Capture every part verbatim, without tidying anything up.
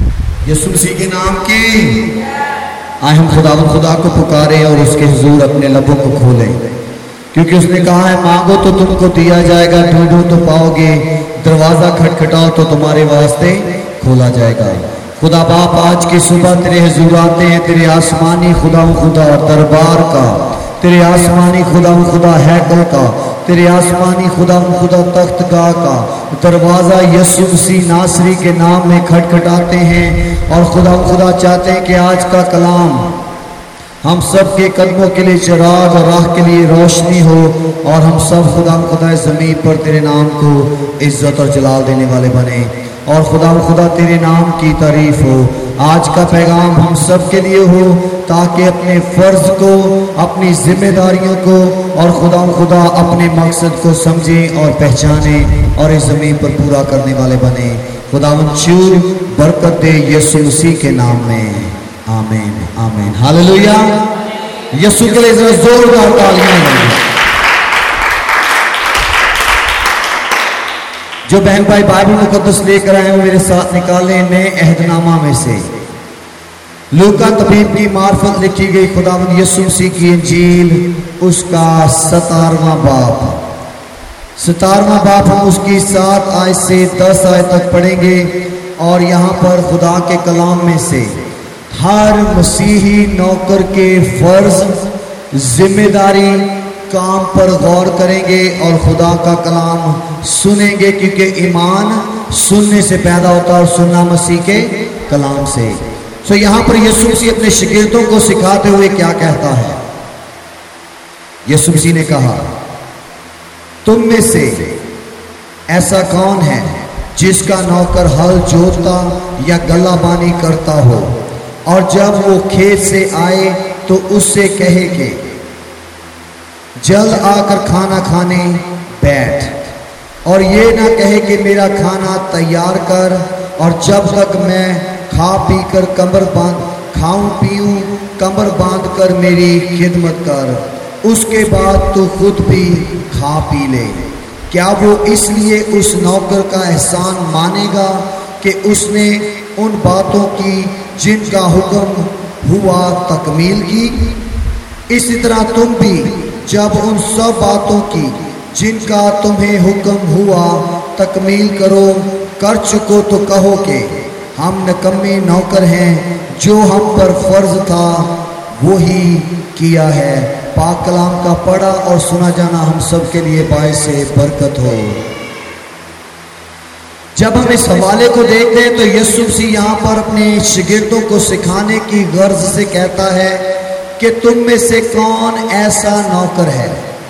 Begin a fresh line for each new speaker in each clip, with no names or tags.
यीशु मसीह के नाम की आए हम खुदा खुदा को पुकारें और उसके हुजूर अपने लबों को खोलें, क्योंकि उसने कहा है मांगो तो तुमको दिया जाएगा, ढूंढो तो पाओगे, दरवाजा खटखटाओ तो तुम्हारे वास्ते खोला जाएगा। खुदा बाप आज की सुबह तेरे हुजूर आते हैं, तेरे आसमानी खुदा खुदा दरबार का, तेरे आसमानी खुदा खुदा हैकल का, तेरे आसमानी खुदा खुदा तख्तगाह का दरवाजा यीशु मसीह नासरी के नाम में खटखटाते हैं। और खुदा खुदा चाहते हैं कि आज का कलाम हम सब के कदमों के लिए चिराग और राह के लिए रोशनी हो, और हम सब खुदा खुदा ज़मीन पर तेरे नाम को इज्जत और जलाल देने वाले बने, और खुदा खुदा तेरे नाम की तारीफ हो। आज का पैगाम हम सब के लिए हो, ताकि अपने फ़र्ज को, अपनी जिम्मेदारियों को और खुदा खुदा अपने मकसद को समझें और पहचानें और इस ज़मीन पर पूरा करने वाले बने। खुदावंद चूर बरकत दे यीशु मसीह के नाम में, आमीन आमीन हालेलुया। यीशु के लिए जरा जोरदार तालियां बजाएं। जो बहन भाई बाइबल मुकद्दस लेकर आए हो मेरे साथ निकालें नए अहदनामा में से लूका तबीब की मार्फत लिखी गई खुदावंद यीशु मसीह की इंजील, उसका सतारवां बाब सतारवां बाब हम उसकी सात आयत से दस आयत तक पढ़ेंगे। और यहाँ पर खुदा के कलाम में से हर मसीही नौकर के फर्ज, जिम्मेदारी, काम पर गौर करेंगे और खुदा का कलाम सुनेंगे, क्योंकि ईमान सुनने से पैदा होता है और सुनना मसीह के कलाम से। तो यहाँ पर यीशु मसीह अपने शागिर्दों को सिखाते हुए क्या कहता है? यीशु मसीह ने कहा, तुम में से ऐसा कौन है जिसका नौकर हल जोतता या गल्लाबानी करता हो, और जब वो खेत से आए तो उससे कहे कि जल्द आकर खाना खाने बैठ, और ये ना कहे कि मेरा खाना तैयार कर, और जब तक मैं खा पी कर कमर बांध खाऊं पीऊं कमर बांध कर मेरी खिदमत कर, उसके बाद तू खुद भी खा पी ले। क्या वो इसलिए उस नौकर का एहसान मानेगा कि उसने उन बातों की जिनका हुक्म हुआ तकमील की? इसी तरह तुम भी जब उन सब बातों की जिनका तुम्हें हुक्म हुआ तकमील करो कर चुको तो कहो कि हम निकम्मे नौकर हैं, जो हम पर फर्ज था वो ही किया है। पाक कलाम का पढ़ा और सुना जाना हम सब के लिए बायस से बरकत हो। जब हम इस हवाले को देखते हैं तो यीशु मसीह यहाँ पर अपने शागिर्दों को सिखाने की गर्ज से कहता है कि तुम में से कौन ऐसा नौकर है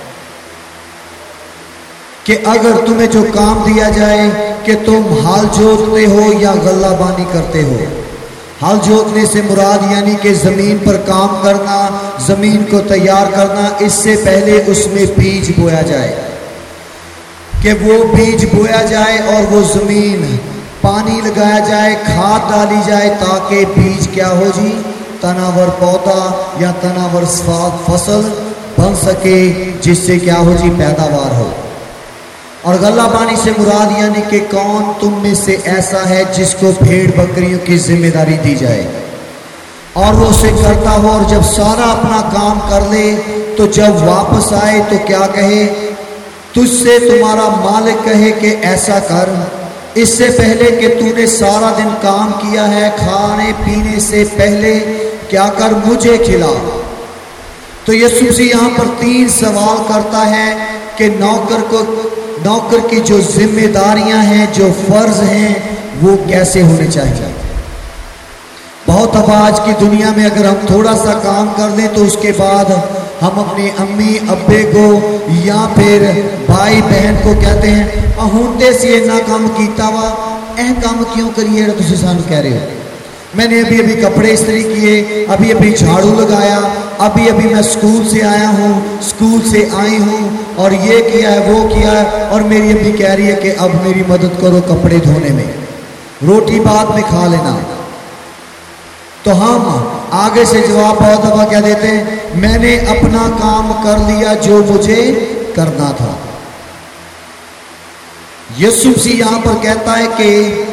कि अगर तुम्हें जो काम दिया जाए कि तुम हाल जोतते हो या गल्लाबानी करते हो। हाल जोतने से मुराद यानी कि ज़मीन पर काम करना, ज़मीन को तैयार करना, इससे पहले उसमें बीज बोया जाए, कि वो बीज बोया जाए और वो ज़मीन पानी लगाया जाए, खाद डाली जाए, ताकि बीज क्या हो जी, तनावर पौधा या तनावर फसल बन सके, जिससे क्या हो जी, पैदावार हो। और गल्लाबानी से मुराद यानी कि कौन तुम में से ऐसा है जिसको भेड़ बकरियों की जिम्मेदारी दी जाए और वो उसे करता हो, और जब सारा अपना काम कर ले तो जब वापस आए तो क्या कहे, तुझसे तुम्हारा मालिक कहे कि ऐसा कर, इससे पहले कि तूने सारा दिन काम किया है, खाने पीने से पहले क्या कर, मुझे खिला। तो यीशु मसीह यहाँ पर तीन सवाल करता है कि नौकर को नौकर की जो जिम्मेदारियां हैं, जो फर्ज हैं, वो कैसे होने चाहिए। बहुत दफा आज की दुनिया में अगर हम थोड़ा सा काम कर लें तो उसके बाद हम अपनी अम्मी अब्बे को या फिर भाई बहन को कहते हैं अहुंदे से इन्ना काम कीता वा, एह काम क्यों करिए तुम सानू कह रहे हो। मैंने अभी अभी कपड़े इस्त्री किए, अभी अभी झाड़ू लगाया, अभी अभी मैं स्कूल से आया हूँ, स्कूल से आई हूँ, और ये किया है वो किया है, और मेरी अभी कह रही है कि अब मेरी मदद करो कपड़े धोने में, रोटी बाद में खा लेना। तो हम आगे से जवाब बहुत दफा क्या देते हैं, मैंने अपना काम कर लिया जो मुझे करना था। यीशु मसीह यहाँ पर कहता है कि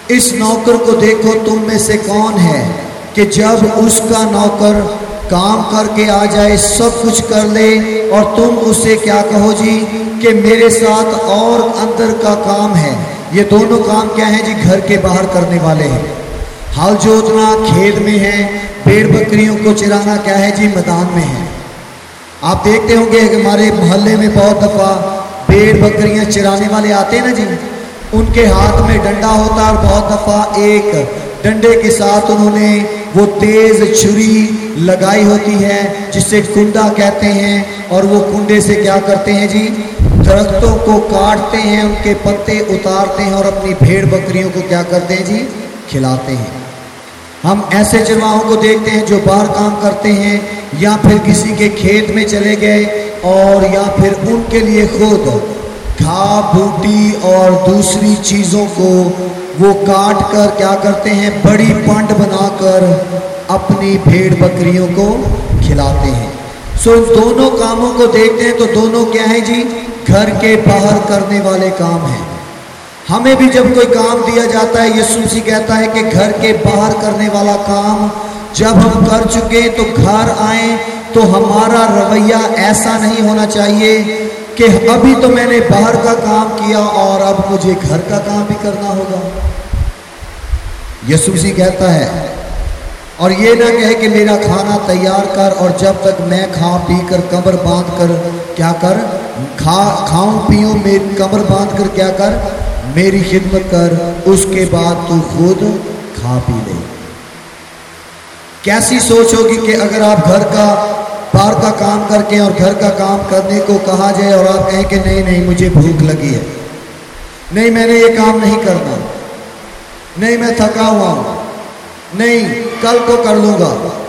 इस नौकर को देखो तुम में से कौन है कि जब उसका नौकर काम करके आ जाए, सब कुछ कर ले, और तुम उसे क्या कहो जी कि मेरे साथ और अंदर का काम है। ये दोनों काम क्या है जी? घर के बाहर करने वाले हैं। हल जोतना खेत में है, भेड़ बकरियों को चराना क्या है जी? मैदान में है। आप देखते होंगे हमारे मोहल्ले में बहुत दफा भेड़ बकरियां चराने वाले आते हैं ना जी, उनके हाथ में डंडा होता है और बहुत दफा एक डंडे के साथ उन्होंने वो तेज छुरी लगाई होती है जिसे कुंडा कहते हैं, और वो कुंडे से क्या करते हैं जी? दरख्तों को काटते हैं, उनके पत्ते उतारते हैं और अपनी भेड़ बकरियों को क्या करते हैं जी? खिलाते हैं। हम ऐसे चरवाहों को देखते हैं जो बाहर काम करते हैं, या फिर किसी के खेत में चले गए और या फिर उनके लिए खुद घास बूटी और दूसरी चीज़ों को वो काट कर क्या करते हैं? बड़ी पंड बनाकर अपनी भेड़ बकरियों को खिलाते हैं। सो इन दोनों कामों को देखते हैं तो दोनों क्या है जी? घर के बाहर करने वाले काम हैं। हमें भी जब कोई काम दिया जाता है, यीशु मसीह कहता है कि घर के बाहर करने वाला काम जब हम कर चुके तो घर आए तो हमारा रवैया ऐसा नहीं होना चाहिए कि अभी तो मैंने बाहर का काम किया और अब मुझे घर का काम भी करना होगा। यीशु मसीह कहता है, और ये ना कहे कि मेरा खाना तैयार कर और जब तक मैं खा पी कर कमर बांध कर क्या कर खा खाऊं पीऊं मेरी कमर बांध कर क्या कर मेरी खिदमत कर, उसके बाद तू खुद खा पी ले। कैसी सोच होगी कि अगर आप घर का बाहर का काम करके और घर का काम करने को कहा जाए और आप कहें कि नहीं नहीं मुझे भूख लगी है, नहीं मैंने ये काम नहीं करना, नहीं मैं थका हुआ हूं, नहीं कल को कर लूंगा,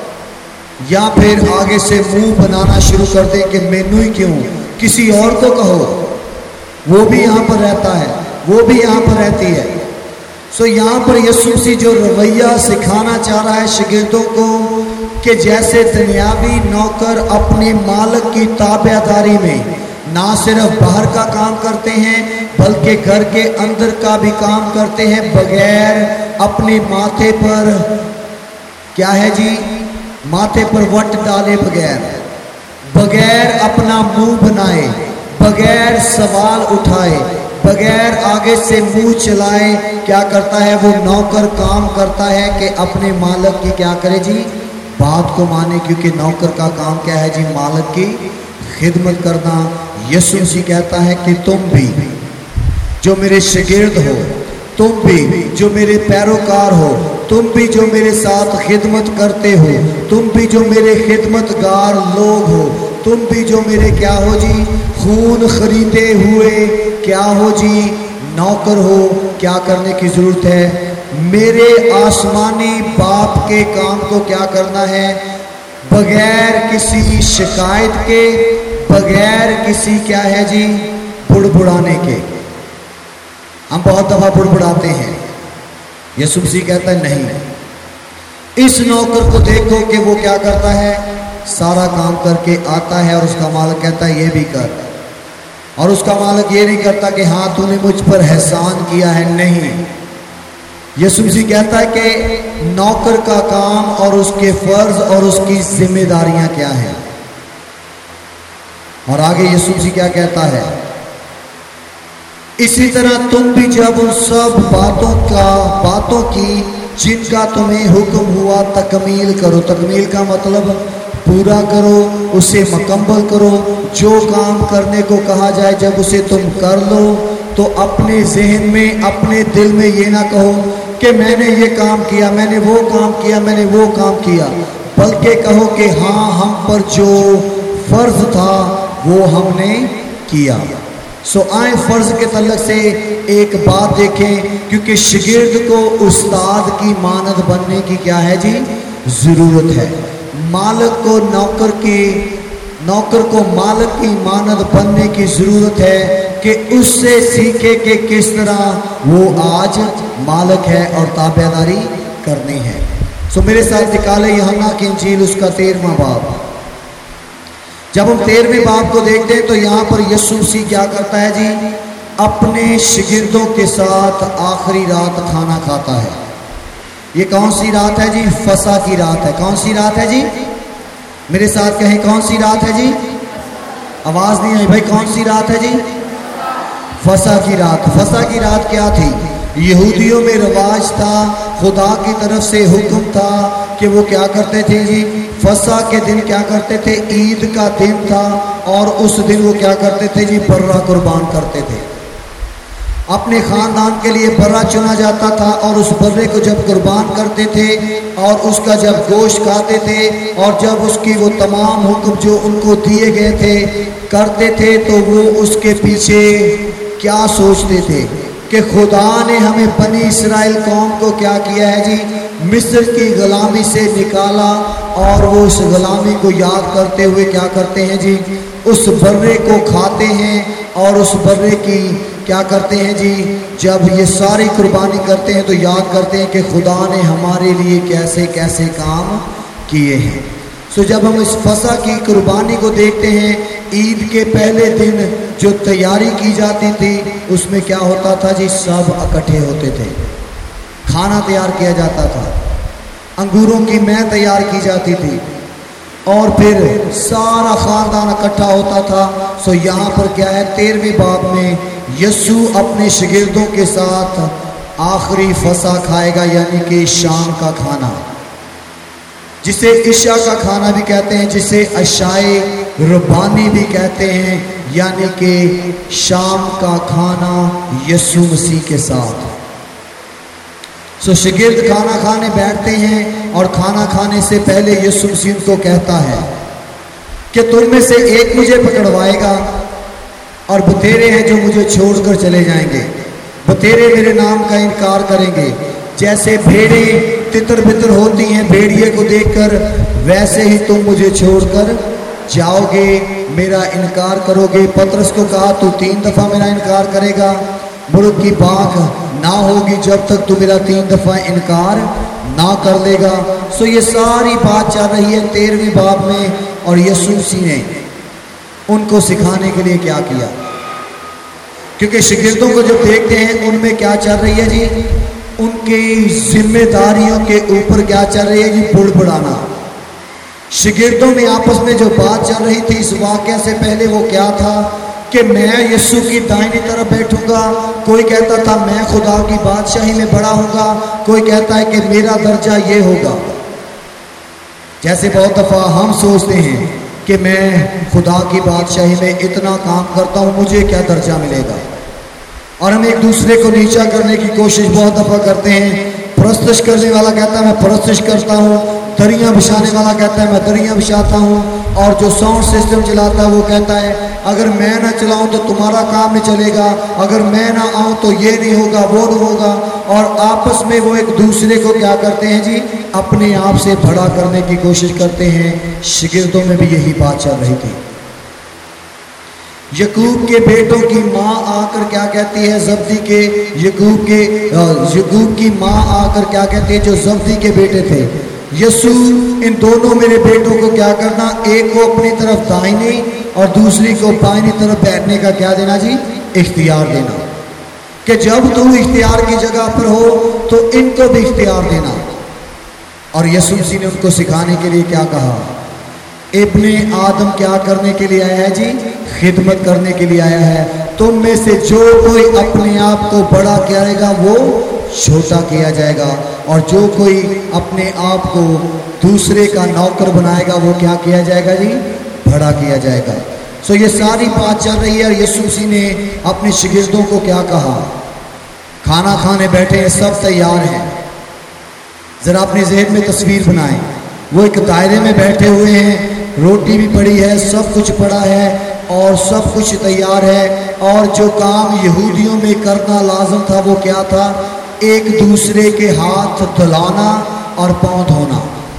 या फिर आगे से मुंह बनाना शुरू कर दें कि मैनू ही क्यों, किसी और को कहो, वो भी यहां पर रहता है, वो भी यहां पर रहती है। सो यहाँ पर यीशु मसीह जो रवैया सिखाना चाह रहा है शागिर्दों को कि जैसे दुनियावी नौकर अपने मालिक की ताबेदारी में ना सिर्फ बाहर का काम करते हैं बल्कि घर के अंदर का भी काम करते हैं, बगैर अपने माथे पर क्या है जी? माथे पर वट डाले बगैर, बगैर अपना मुंह बनाए, बगैर सवाल उठाए, बगैर आगे से मुंह चलाए, क्या करता है वो नौकर? काम करता है कि अपने मालिक की क्या करे जी? बात को माने, क्योंकि नौकर का काम क्या है जी? मालिक की खिदमत करना। यीशु मसीह कहता है कि तुम भी जो मेरे शागिर्द हो, तुम भी जो मेरे पैरोकार हो, तुम भी जो मेरे साथ खिदमत करते हो, तुम भी जो मेरे खिदमतगार लोग हो, तुम भी जो मेरे क्या हो जी? खून खरीदे हुए क्या हो जी? नौकर हो। क्या करने की जरूरत है? मेरे आसमानी बाप के काम को क्या करना है? बगैर किसी शिकायत के, बगैर किसी क्या है जी? बुड़बुड़ाने के। हम बहुत दफा बुड़बुड़ाते हैं। यीशु मसीह कहता है नहीं, इस नौकर को देखो कि वो क्या करता है? सारा काम करके आता है और उसका मालिक कहता है ये भी कर, और उसका मालिक ये नहीं करता कि हाँ तूने मुझ पर एहसान किया है, नहीं। यीशु मसीह कहता है कि नौकर का काम और उसके फर्ज और उसकी जिम्मेदारियां क्या हैं। और आगे यीशु मसीह क्या कहता है? इसी तरह तुम भी जब उन सब बातों का बातों की जिनका तुम्हें हुक्म हुआ तकमील करो। तकमील का मतलब पूरा करो, उसे मुकम्मल करो। जो काम करने को कहा जाए जब उसे तुम कर लो तो अपने जहन में, अपने दिल में ये ना कहो कि मैंने ये काम किया, मैंने वो काम किया, मैंने वो काम किया, बल्कि कहो कि हाँ हम पर जो फर्ज था वो हमने किया। सो आए फर्ज के तल्लक से एक बात देखें, क्योंकि शागिर्द को उस्ताद की मानद बनने की क्या है जी? जरूरत है। मालिक को नौकर की नौकर को मालिक की मानद बनने की जरूरत है कि उससे सीखे कि किस तरह वो आज मालिक है और ताबेदारी करनी है। सो मेरे साथ निकाले यूहन्ना की इंजील उसका तेरहवां बाब। जब हम तेरहवें बाब को देखते हैं तो यहाँ पर यीशु मसीह क्या करता है जी? अपने शिगिर्दों के साथ आखिरी रात खाना खाता है। ये कौन सी रात है जी? फसा की रात है। कौन सी रात है जी? मेरे साथ कहें, कौन सी रात है जी? आवाज नहीं आई भाई, कौन सी रात है जी? फसा की रात। फसा की रात क्या थी? यहूदियों में रिवाज था, खुदा की तरफ से हुक्म था कि वो क्या करते थे जी? फसा के दिन क्या करते थे? ईद का दिन था और उस दिन वो क्या करते थे जी? बर्रा कुर्बान करते थे। अपने खानदान के लिए बर्रा चुना जाता था और उस बर्रे को जब कुर्बान करते थे और उसका जब गोश्त खाते थे और जब उसकी वो तमाम हुक्म जो उनको दिए गए थे करते थे, तो वो उसके पीछे क्या सोचते थे कि खुदा ने हमें बनी इस्राएल कौम को क्या किया है जी? मिस्र की गुलामी से निकाला और वो उस गुलामी को याद करते हुए क्या करते हैं जी? उस बर्रे को खाते हैं और उस बर्रे की क्या करते हैं जी? जब ये सारी कुर्बानी करते हैं तो याद करते हैं कि खुदा ने हमारे लिए कैसे कैसे काम किए हैं। सो जब हम इस फसा की कुर्बानी को देखते हैं, ईद के पहले दिन जो तैयारी की जाती थी उसमें क्या होता था जी? सब इकट्ठे होते थे, खाना तैयार किया जाता था, अंगूरों की मैं तैयार की जाती थी और फिर सारा खानदान इकट्ठा होता था। सो यहाँ पर क्या है? तेरहवीं बाब में यीशु अपने शिगिर्दों के साथ आखिरी फसा खाएगा, यानी कि शाम का खाना, जिसे इशा का खाना भी कहते हैं, जिसे अशाए रब्बानी भी कहते हैं, यानी कि शाम का खाना यीशु मसीह के साथ। सो शिगिर्द खाना खाने बैठते हैं और खाना खाने से पहले यीशु मसीह उनको कहता है कि तुम में से एक मुझे पकड़वाएगा और बतेरे हैं जो मुझे छोड़कर चले जाएंगे। बतेरे मेरे नाम का इनकार करेंगे। जैसे भेड़ें तितर बितर होती हैं भेड़िए को देखकर, वैसे ही तुम मुझे छोड़कर जाओगे, मेरा इनकार करोगे। पतरस को कहा तू तीन दफा मेरा इनकार करेगा, मुर्ग की बाँख ना होगी जब तक तू मेरा तीन दफा इनकार ना कर लेगा। सो ये सारी बात चल रही है तेरहवीं बाब में, और यीशु मसीह ने उनको सिखाने के लिए क्या किया? क्योंकि शिगिर्दों को जब देखते हैं उनमें क्या चल रही है जी? उनकी जिम्मेदारियों के ऊपर क्या चल रही है जी? बुड़बुड़ाना। शिगिर्दों में आपस में जो बात चल रही थी इस वाक़या से पहले, वो क्या था कि मैं यीशु की दाहिनी तरफ बैठूंगा। कोई कहता था मैं खुदा की बादशाही में बड़ा होगा, कोई कहता है कि मेरा दर्जा ये होगा। जैसे बहुत दफा हम सोचते हैं कि मैं खुदा की बादशाही में इतना काम करता हूँ, मुझे क्या दर्जा मिलेगा, और हम एक दूसरे को नीचा करने की कोशिश बहुत दफा करते हैं। परस्तिश करने वाला कहता है मैं परस्तिश करता हूँ, दरियाँ बिछाने वाला कहता है मैं दरियाँ बिछाता हूँ, और जो साउंड सिस्टम चलाता है वो कहता है अगर मैं ना चलाऊं तो तुम्हारा काम नहीं चलेगा, अगर मैं ना आऊं तो ये नहीं होगा, वो नहीं होगा। और आपस में वो एक दूसरे को क्या करते हैं जी? अपने आप से बड़ा करने की कोशिश करते हैं। शिगिर्दों में भी यही बात चल रही थी। यकूब के बेटों की माँ आकर क्या कहती है? जब्दी के यकूब के यकूब की माँ आकर क्या कहती है? जो जब्दी के बेटे थे, यीशु इन दोनों मेरे बेटों को क्या करना? एक को अपनी तरफ दाहिनी और दूसरी को बाईनी तरफ बैठने का क्या देना जी? इख्तियार देना, कि जब तू इख्तियार की जगह पर हो तो इनको भी इख्तियार देना। और यीशु मसीह ने उनको सिखाने के लिए क्या कहा? इब्ने आदम क्या करने के लिए आया है जी? खिदमत करने के लिए आया है। तुम में से जो कोई अपने आप को बड़ा करेगा वो छोटा किया जाएगा, और जो कोई अपने आप को दूसरे का नौकर बनाएगा वो क्या किया जाएगा जी? बड़ा किया जाएगा। सो ये सारी बात चल रही है। और यीशु मसीह ने अपने शिगिर्दों को क्या कहा? खाना खाने बैठे हैं, सब तैयार हैं। जरा अपने ज़हन में तस्वीर बनाएं, वो एक दायरे में बैठे हुए हैं, रोटी भी पड़ी है, सब कुछ पड़ा है और सब कुछ तैयार है। और जो काम यहूदियों में करना लाजम था वो क्या था? एक दूसरे के हाथ धुलाना और पांव धोना।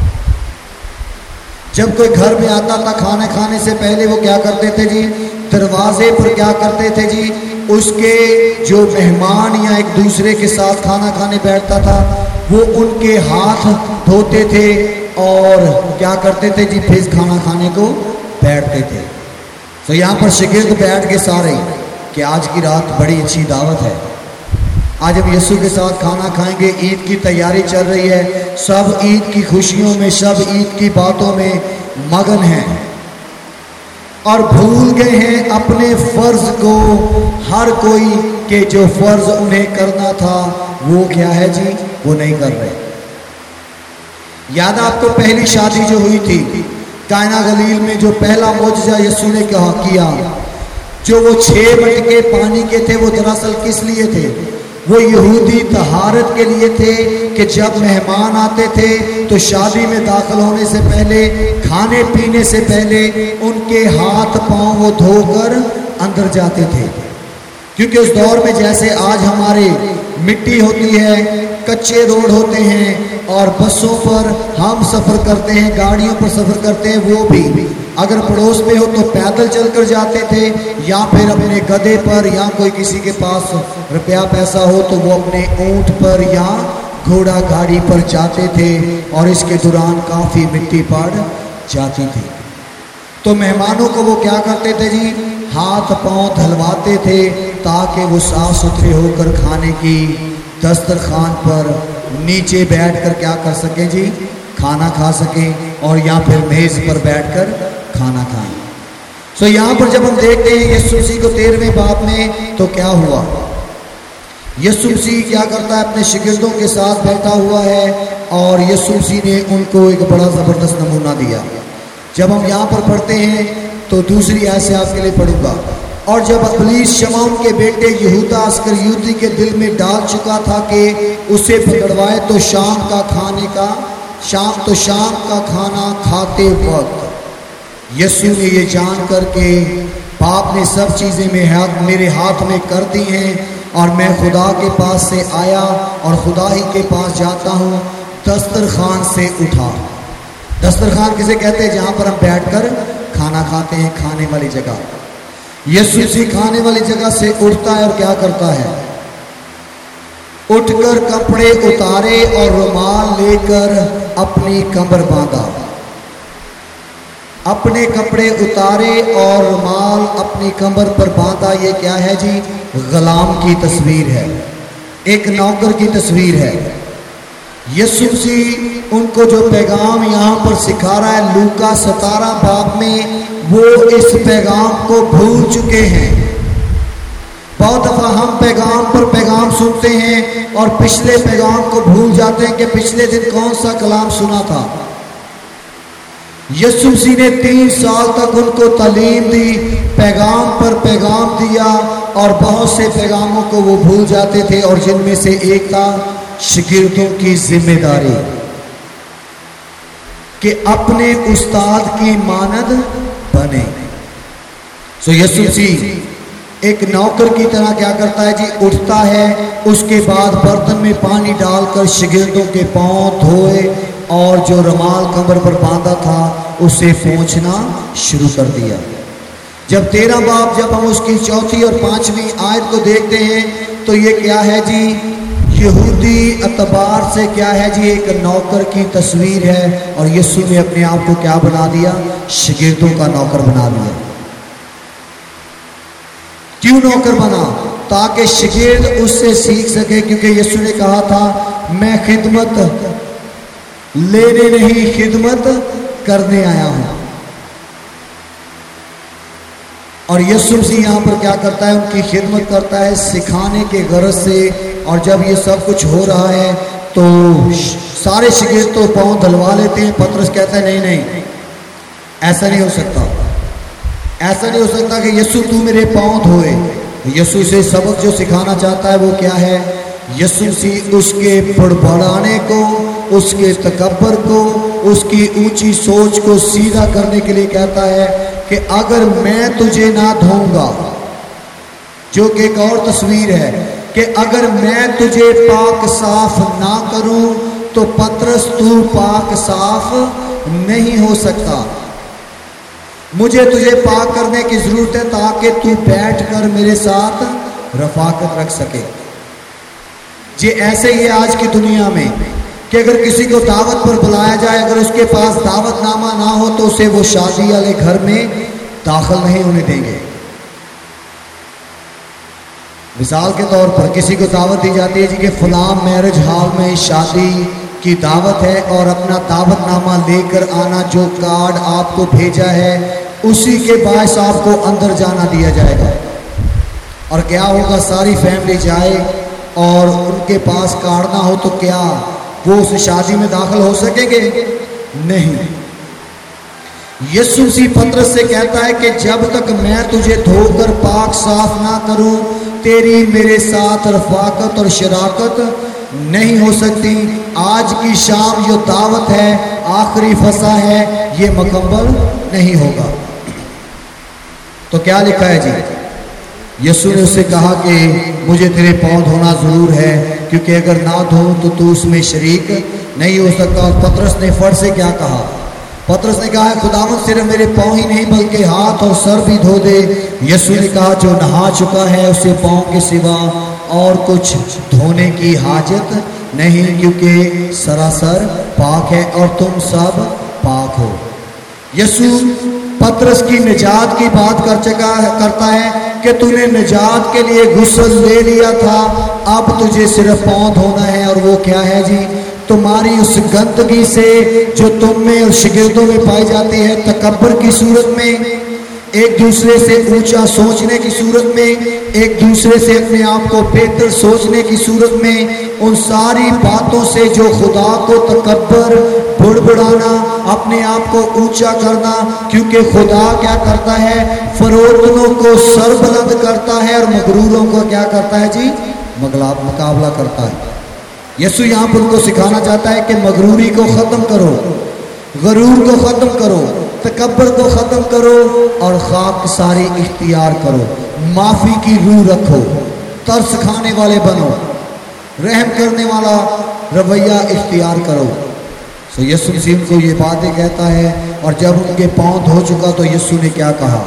जब कोई घर में आता था खाना खाने से पहले वो क्या करते थे जी? दरवाजे पर क्या करते थे जी? उसके जो मेहमान या एक दूसरे के साथ खाना खाने बैठता था वो उनके हाथ धोते थे और क्या करते थे जी? फिर खाना खाने को बैठते थे। तो यहाँ पर शिगिर्द बैठ के सारे कि आज की रात बड़ी अच्छी दावत है, आज हम यीशु के साथ खाना खाएंगे, ईद की तैयारी चल रही है, सब ईद की खुशियों में, सब ईद की बातों में मगन हैं और भूल गए हैं अपने फर्ज को। हर कोई के जो फर्ज उन्हें करना था वो क्या है जी, वो नहीं कर रहे। याद आपको पहली शादी जो हुई थी कायना गलील में, जो पहला मौजज़ा यीशु ने कहा किया, जो वो छह मटके पानी के थे, वो दरअसल किस लिए थे? वो यहूदी तहारत के लिए थे कि जब मेहमान आते थे तो शादी में दाखिल होने से पहले, खाने पीने से पहले उनके हाथ पांव वो धोकर अंदर जाते थे। क्योंकि उस दौर में जैसे आज हमारे मिट्टी होती है, कच्चे रोड होते हैं और बसों पर हम सफ़र करते हैं, गाड़ियों पर सफ़र करते हैं, वो भी अगर पड़ोस में हो तो पैदल चलकर जाते थे या फिर अपने गधे पर, या कोई किसी के पास रुपया पैसा हो तो वो अपने ऊंट पर या घोड़ा गाड़ी पर जाते थे और इसके दौरान काफ़ी मिट्टी पड़ जाती थी। तो मेहमानों को वो क्या करते थे जी, हाथ पांव धलवाते थे ताकि वो साफ सुथरे होकर खाने की दस्तरखान पर नीचे बैठकर क्या कर सकें जी, खाना खा सकें और या फिर मेज़ पर बैठकर खाना खाएं। सो यहाँ पर जब हम देखते हैं यीशु मसीह को तेरहवें बाब में, तो क्या हुआ, यीशु मसीह क्या करता है, अपने शिगिर्दों के साथ बैठा हुआ है और यीशु मसीह ने उनको एक बड़ा ज़बरदस्त नमूना दिया। जब हम यहाँ पर पढ़ते हैं तो दूसरी आयत से आपके लिए पढ़ूंगा, और जब इब्लीस शमौन के बेटे यहूदा अस्करियोती के दिल में डाल चुका था कि उसे पकड़वाए, तो शाम का खाने का शाम तो शाम का खाना खाते वक्त यीशु ने ये जान कर के बाप ने सब चीज़ें में हाथ मेरे हाथ में कर दी हैं और मैं खुदा के पास से आया और खुदा ही के पास जाता हूँ, दस्तरखान से उठा। दस्तरखान किसे कहते हैं? जहाँ पर हम बैठकर खाना खाते हैं, खाने वाली जगह। यीशु मसीह खाने वाली जगह से उठता है और क्या करता है, उठकर कपड़े उतारे और रुमाल लेकर अपनी कमर बांधा। अपने कपड़े उतारे और रुमाल अपनी कमर पर बांधा। ये क्या है जी? गुलाम की तस्वीर है, एक नौकर की तस्वीर है। यीशु मसीह उनको जो पैगाम यहाँ पर सिखा रहा है लूका सतारह बाब में, वो इस पैगाम को भूल चुके हैं। बहुत दफा हम पैगाम पर पैगाम सुनते हैं और पिछले पैगाम को भूल जाते हैं कि पिछले दिन कौन सा कलाम सुना था। यीशु मसीह ने तीन साल तक उनको तालीम दी, पैगाम पर पैगाम दिया और बहुत से पैगामों को वो भूल जाते थे, और जिनमें से एक था शागिर्दों की जिम्मेदारी कि अपने उस्ताद की मानद बने। सो यीशु मसीह एक नौकर की तरह क्या करता है जी, उठता है, उसके बाद बर्तन में पानी डालकर शागिर्दों के पांव धोए और जो रुमाल कमर पर बांधा था उसे पोंछना शुरू कर दिया। जब तेरह बाब जब हम उसकी चौथी और पांचवी आयत को देखते हैं तो ये क्या है जी, यहूदी अतबार से क्या है जी, एक नौकर की तस्वीर है। और यीशु ने अपने आप को क्या बना दिया? शागिर्दों का नौकर बना दिया। क्यों नौकर बना? ताकि शागिर्द उससे सीख सके, क्योंकि यीशु ने कहा था मैं खिदमत लेने नहीं खिदमत करने आया हूं। और यीशु मसीह यहाँ पर क्या करता है? उनकी खिदमत करता है सिखाने के गरज से। और जब ये सब कुछ हो रहा है तो सारे शागिर्द तो पांव धलवा लेते हैं। पतरस कहता है नहीं नहीं ऐसा नहीं हो सकता, ऐसा नहीं हो सकता कि यीशु तू मेरे पांव धोए। यीशु से सबक जो सिखाना चाहता है वो क्या है? यीशु मसीह उसके बड़बड़ाने को, उसके तकब्बर को, उसकी ऊंची सोच को सीधा करने के लिए कहता है कि अगर मैं तुझे ना धोऊंगा, जो कि एक और तस्वीर है कि अगर मैं तुझे पाक साफ ना करूं तो पतरस तू पाक साफ नहीं हो सकता। मुझे तुझे पाक करने की जरूरत है ताकि तू बैठकर मेरे साथ रफाकत रख सके। ये ऐसे ही है आज की दुनिया में कि अगर किसी को दावत पर बुलाया जाए, अगर उसके पास दावतनामा ना हो तो उसे वो शादी वाले घर में दाखिल नहीं होने देंगे। मिसाल के तौर पर किसी को दावत दी जाती है जी कि फलां मैरिज हॉल में शादी की दावत है और अपना दावतनामा लेकर आना, जो कार्ड आपको भेजा है उसी के बायस आपको अंदर जाना दिया जाएगा। और क्या होगा, सारी फैमिली जाए और उनके पास कार्ड ना हो तो क्या वो उस शादी में दाखिल हो सकेंगे? नहीं। यीशु मसीह पतरस से कहता है कि जब तक मैं तुझे धोकर पाक साफ ना करूं, तेरी मेरे साथ रफाकत और शराकत नहीं हो सकती। आज की शाम जो दावत है, आखिरी फसा है, ये मुकम्मल नहीं होगा। तो क्या लिखा है जी? यीशु ने उससे कहा कि मुझे तेरे पाँव धोना जरूर है, क्योंकि अगर ना धो तो तू उसमें शरीक नहीं हो सकता। और पतरस ने फट से क्या कहा? पतरस ने कहा है खुदावंद सिर्फ मेरे पाँव ही नहीं बल्कि हाथ और सर भी धो दे। यीशु ने कहा जो नहा चुका है उसे पाँव के सिवा और कुछ धोने की हाजत नहीं, क्योंकि सरासर पाक है और तुम सब पाक हो। यीशु पतरस की निजात की बात कर चुका करता है कि तूने निजात के लिए गुस्ल ले लिया था, अब तुझे सिर्फ पाँव धोना है। और वो क्या है जी? तुम्हारी उस गंदगी से जो तुम में और शिगिर्दों में पाई जाती है, तकब्बर की सूरत में, एक दूसरे से ऊंचा सोचने की सूरत में, एक दूसरे से अपने आप को बेहतर सोचने की सूरत में, उन सारी बातों से जो खुदा को तकब्बर, बुड़बुड़ाना, अपने आप को ऊंचा करना, क्योंकि खुदा क्या करता है? फरोतनों को सर बुलंद करता है और मगरूरों को क्या करता है जी? मुकाबला करता है। यीशु यहाँ पर उनको सिखाना चाहता है कि मगरूरी को ख़त्म करो, गरूर को ख़त्म करो, तकब्बर को ख़त्म करो और खाक सारी इख्तियार करो। माफ़ी की रूह रखो, तरस खाने वाले बनो, रहम करने वाला रवैया इख्तियार करो। तो यीशु मसीह को ये बातें कहता है। और जब उनके पाँव धो चुका तो यीशु ने क्या कहा?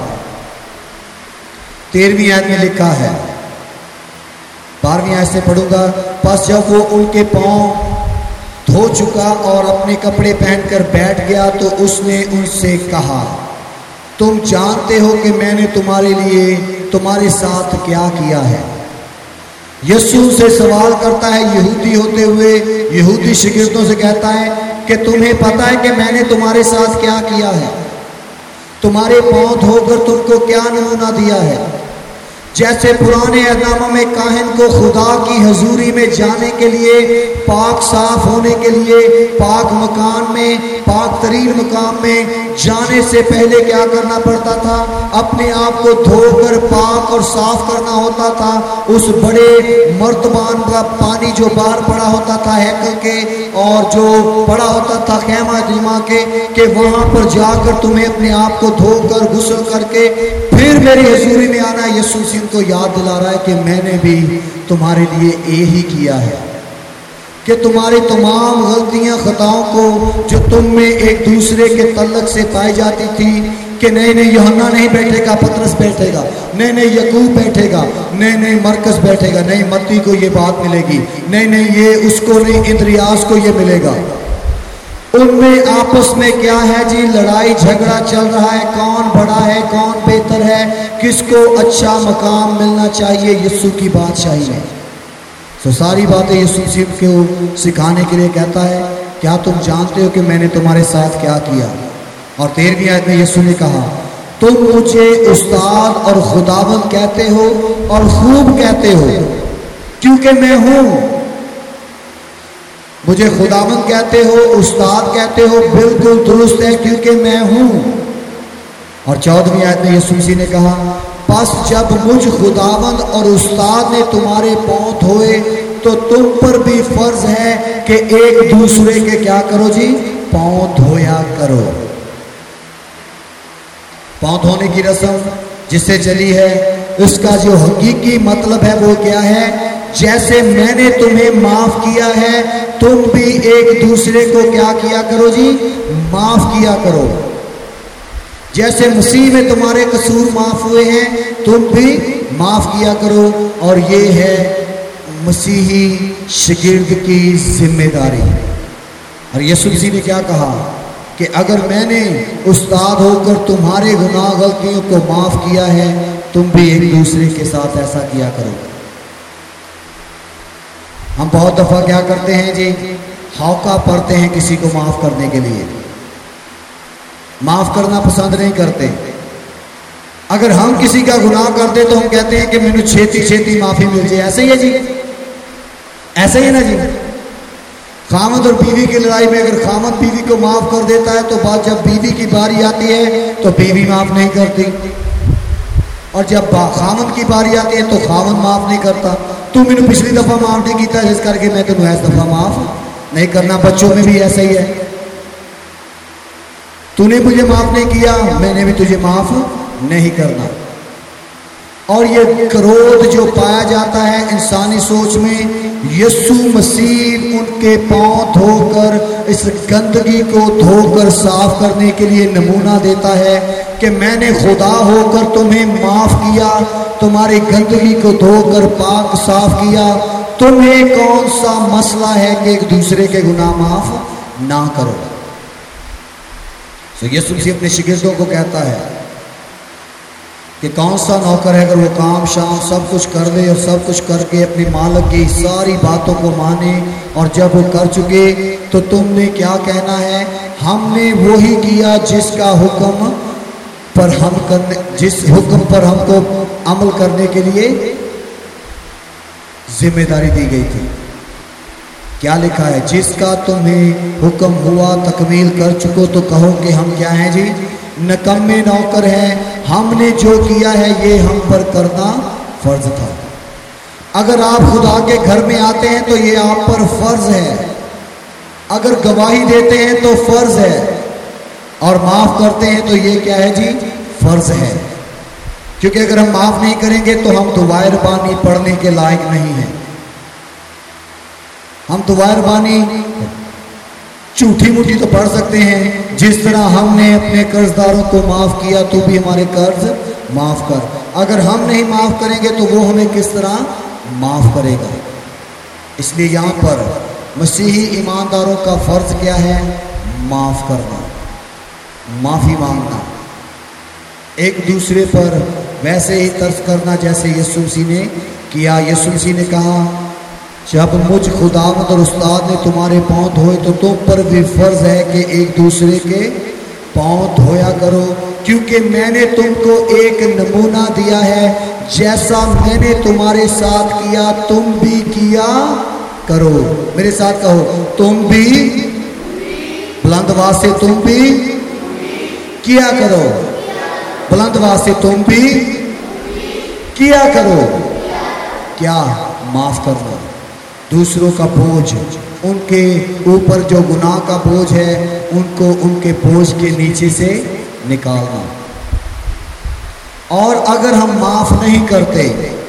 तेरहवीं आयत में लिखा है, बारहवीं आयत से पढ़ूंगा। बस जब वो उनके पाँव धो चुका और अपने कपड़े पहनकर बैठ गया तो उसने उनसे कहा, तुम जानते हो कि मैंने तुम्हारे लिए तुम्हारे साथ क्या किया है। यीशु से सवाल करता है, यहूदी होते हुए यहूदी शिगिर्दों से कहता है कि तुम्हें पता है कि मैंने तुम्हारे साथ क्या किया है? तुम्हारे पाँव धोकर तुमको क्या नमूना दिया है? जैसे पुराने अहदनामा में काहिन को खुदा की हजूरी में जाने के लिए, पाक साफ होने के लिए, पाक मकान में, पाक तरीन मकाम में जाने से पहले क्या करना पड़ता था? अपने आप को धोकर पाक और साफ करना होता था। उस बड़े मर्तबान का पानी जो बाहर पड़ा होता था हैकल के, और जो पड़ा होता था खैमा दिमा के, कि वहाँ पर जाकर तुम्हें अपने आप को धोकर गुस्ल करके फिर मेरी हजूरी में आना। यीशु को याद दिला रहा है कि मैंने भी तुम्हारे लिए यही किया है, कि तुम्हारी तमाम गलतियां खताओं को जो तुम में एक दूसरे के तल्लक से पाई जाती थी, कि नहीं नहीं यूहन्ना नहीं बैठेगा, पतरस बैठेगा, नहीं नहीं यकूब बैठेगा, नहीं नहीं मरकस बैठेगा, नहीं मत्ती को ये बात मिलेगी, नहीं नहीं ये उसको नहीं, इंद्रियास को ये मिलेगा। उनमें आपस में क्या है जी? लड़ाई झगड़ा चल रहा है, कौन बड़ा है, कौन बेहतर है, किसको अच्छा मकाम मिलना चाहिए यीशु की बादशाही में। तो सारी बातें यीशु मसीह को सिखाने के लिए कहता है, क्या तुम जानते हो कि मैंने तुम्हारे साथ क्या किया? और तेरहवीं आयत में यीशु ने कहा, तुम मुझे उस्ताद और खुदावंद कहते हो और खूब कहते हो, क्योंकि मैं हूं। मुझे खुदावंद कहते हो, उस्ताद कहते हो, बिल्कुल दुरुस्त है, क्योंकि मैं हूं। और चौदहवीं आयत में यीशु मसीह ने कहा, बस जब मुझ खुदावंद और उस्ताद ने तुम्हारे पांव धोए तो तुम पर भी फर्ज है कि एक दूसरे के क्या करो जी? पांव धोया करो। पांव धोने की रस्म जिससे चली है, उसका जो हकीकी मतलब है वो क्या है? जैसे मैंने तुम्हें माफ किया है, तुम भी एक दूसरे को क्या किया करो जी? माफ किया करो। जैसे मसीह में तुम्हारे कसूर माफ हुए हैं, तुम भी माफ किया करो। और ये है मसीही शिगिर्द की जिम्मेदारी। और यीशु मसीह ने क्या कहा कि अगर मैंने उस्ताद होकर तुम्हारे गुनाह गलतियों को माफ किया है, तुम भी एक दूसरे के साथ ऐसा किया करो। हम बहुत दफा क्या करते हैं जी, हौका पढ़ते हैं किसी को माफ करने के लिए, माफ करना पसंद नहीं करते। अगर हम किसी का गुनाह करते तो हम कहते हैं कि मैंने छेती छेती माफी मिल जाए। ऐसे ही है जी, ऐसे ही है ना जी। खामद और बीवी की लड़ाई में अगर खामद बीवी को माफ कर देता है तो बाद जब बीवी की बारी आती है तो बीवी माफ नहीं करती, और जब खामद की बारी आती है तो खामद माफ नहीं करता। तू मैंने पिछली दफा माफ नहीं किया, इस करके मैं तेन इस दफा माफ नहीं करना। बच्चों में भी ऐसा ही है, तूने मुझे माफ नहीं किया, मैंने भी तुझे माफ नहीं करना। और ये क्रोध जो पाया जाता है इंसानी सोच में, यीशु मसीह उनके पांव धोकर इस गंदगी को धोकर साफ करने के लिए नमूना देता है कि मैंने खुदा होकर तुम्हें माफ किया, तुम्हारी गंदगी को धोकर पाक साफ किया। तुम्हें कौन सा मसला है कि एक दूसरे के गुनाह माफ ना करो। तो यीशु मसीह अपने शिगिर्दों को कहता है कि कौन सा नौकर है अगर वो काम शाम सब कुछ कर ले और सब कुछ करके अपने मालिक की सारी बातों को माने, और जब वो कर चुके तो तुमने क्या कहना है, हमने वो ही किया जिसका हुक्म पर हम करने जिस हुक्म पर हमको अमल करने के लिए जिम्मेदारी दी गई थी। क्या लिखा है, जिसका तुम्हें हुक्म हुआ तकमील कर चुको तो कहो कि हम क्या हैं जी, नकम्मे नौकर हैं, हमने जो किया है ये हम पर करना फर्ज था। अगर आप खुदा के घर में आते हैं तो ये आप पर फर्ज है, अगर गवाही देते हैं तो फर्ज है, और माफ करते हैं तो ये क्या है जी, फर्ज है। क्योंकि अगर हम माफ नहीं करेंगे तो हम दुआर बानी पढ़ने के लायक नहीं हैं। हम दुआर बानी झूठी मूठी तो पढ़ सकते हैं, जिस तरह हमने अपने कर्जदारों को माफ किया तो भी हमारे कर्ज माफ कर। अगर हम नहीं माफ करेंगे तो वो हमें किस तरह माफ करेगा। इसलिए यहाँ पर मसीही ईमानदारों का फर्ज क्या है, माफ करना, माफी मांगना, एक दूसरे पर वैसे ही तरस करना जैसे यीशु मसीह ने किया। यीशु मसीह ने कहा, जब मुझ खुदावंद और उस्ताद ने तुम्हारे पांव धोए तो तुम पर भी फर्ज है कि एक दूसरे के पांव धोया करो, क्योंकि मैंने तुमको एक नमूना दिया है, जैसा मैंने तुम्हारे साथ किया तुम भी किया करो। मेरे साथ कहो, तुम भी, बुलंद आवाज से तुम भी किया करो, बुलंद आवाज से तुम भी किया करो। क्या, माफ करना, दूसरों का बोझ, उनके ऊपर जो गुनाह का बोझ है उनको उनके बोझ के नीचे से निकालना। और अगर हम माफ नहीं करते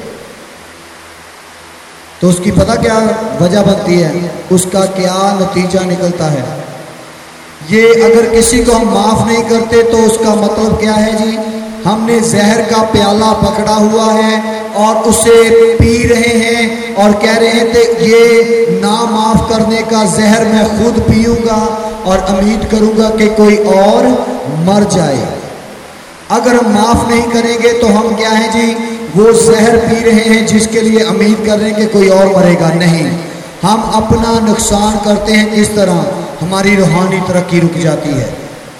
तो उसकी पता क्या वजह बनती है, उसका क्या नतीजा निकलता है। ये अगर किसी को हम माफ नहीं करते तो उसका मतलब क्या है जी, हमने जहर का प्याला पकड़ा हुआ है और उसे पी रहे हैं और कह रहे थे ये ना माफ करने का जहर मैं खुद पीऊंगा और उम्मीद करूंगा कि कोई और मर जाए। अगर हम माफ नहीं करेंगे तो हम क्या है जी, वो जहर पी रहे हैं जिसके लिए उम्मीद कर रहे हैं कि कोई और मरेगा। नहीं, हम अपना नुकसान करते हैं। किस तरह, हमारी रूहानी तरक्की रुक जाती है,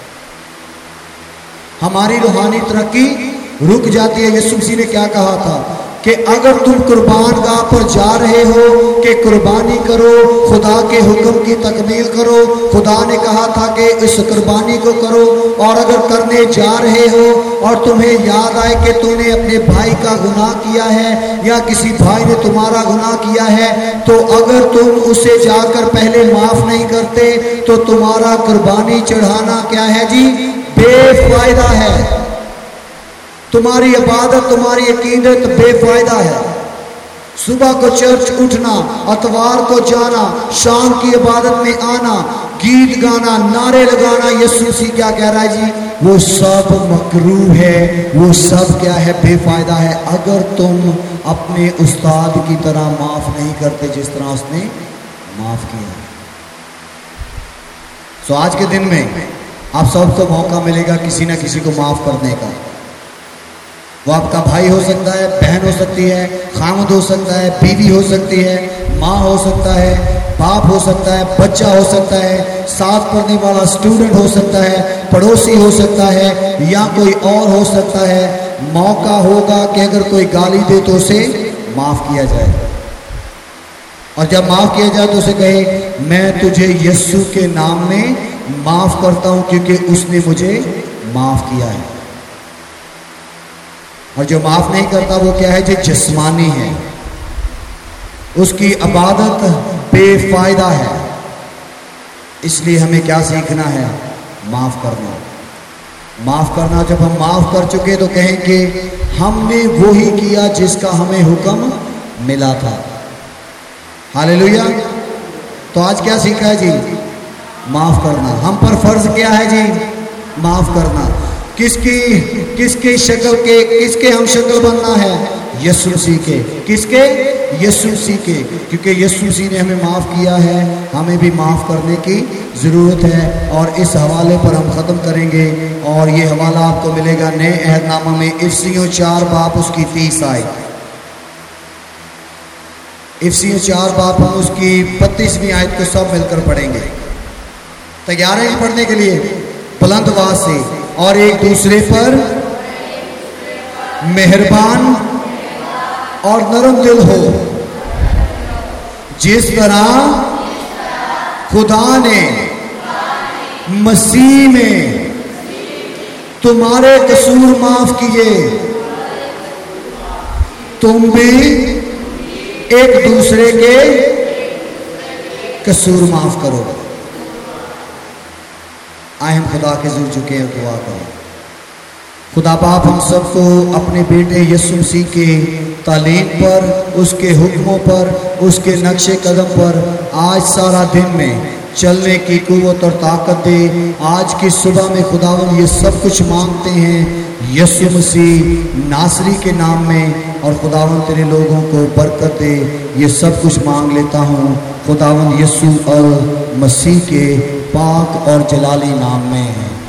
हमारी रूहानी तरक्की रुक जाती है। यीशु मसीह ने क्या कहा था कि अगर तुम कुर्बान गाह पर जा रहे हो कि कुर्बानी करो, खुदा के हुक्म की तकमील करो, खुदा ने कहा था कि इस कुर्बानी को करो, और अगर करने जा रहे हो और तुम्हें याद आए कि तुमने अपने भाई का गुनाह किया है या किसी भाई ने तुम्हारा गुनाह किया है, तो अगर तुम उसे जाकर पहले माफ नहीं करते तो तुम्हारा कुर्बानी चढ़ाना क्या है जी, बेफायदा है। तुम्हारी इबादत, तुम्हारी अकीदत बेफायदा है। सुबह को चर्च उठना, अतवार को जाना, शाम की इबादत में आना, गीत गाना, नारे लगाना, यीशु मसीह क्या कह रहा है जी, वो सब मकरूह है, वो सब क्या है, बेफायदा है। अगर तुम अपने उस्ताद की तरह माफ नहीं करते जिस तरह उसने माफ किया। सो आज के दिन में आप सबको मौका मिलेगा किसी ना किसी को माफ करने का। वो आपका भाई हो सकता है, बहन हो सकती है, खामद हो सकता है, बीवी हो सकती है, माँ हो सकता है, बाप हो सकता है, बच्चा हो सकता है, साथ पढ़ने वाला स्टूडेंट हो सकता है, पड़ोसी हो सकता है, या कोई और हो सकता है। मौका होगा कि अगर कोई गाली दे तो उसे माफ किया जाए, और जब माफ किया जाए तो उसे कहे मैं तुझे यीशु के नाम में माफ करता हूं क्योंकि उसने मुझे माफ किया है। और जो माफ नहीं करता वो क्या है? जो जिस्मानी है, उसकी इबादत बेफायदा है। इसलिए हमें क्या सीखना है? माफ करना। माफ करना, जब हम माफ कर चुके तो कहेंगे हमने वो ही किया जिसका हमें हुक्म मिला था। हालेलुया। तो आज क्या सीखा है जी? माफ करना। हम पर फर्ज क्या है जी? माफ करना। किसकी किसकी शक्ल के किसके हम शक्ल बनना है? यीशु मसीह के। किसके? यीशु मसीह के। क्योंकि यीशु मसीह ने हमें माफ किया है, हमें भी माफ करने की जरूरत है। और इस हवाले पर हम खत्म करेंगे, और ये हवाला आपको मिलेगा नए अहदनामा में, इफसियों चार बाप उसकी तीस आयत। इफसियों चार बाप हम उसकी बत्तीसवीं आयत को सब मिलकर पढ़ेंगे। तैयार हैं पढ़ने के लिए? बुलंद आवाज से। और एक दूसरे पर मेहरबान और नरम दिल हो, जिस तरह खुदा ने मसीह में तुम्हारे कसूर माफ किए, तुम भी एक दूसरे के कसूर माफ करो। आए हम खुदा के जुड़ चुके हैं, दुआ करें। खुदा बाप हम सबको अपने बेटे यीशु मसीह के तालीम पर, उसके हुक्मों पर, उसके नक्शे कदम पर आज सारा दिन में चलने की कुव्वत और ताकत दे। आज की सुबह में खुदावन ये सब कुछ मांगते हैं यीशु मसीह नासरी के नाम में, और खुदावन तेरे लोगों को बरकत दे। ये सब कुछ मांग लेता हूँ खुदावन यीशु और मसीह के पाक और जलाली नाम में।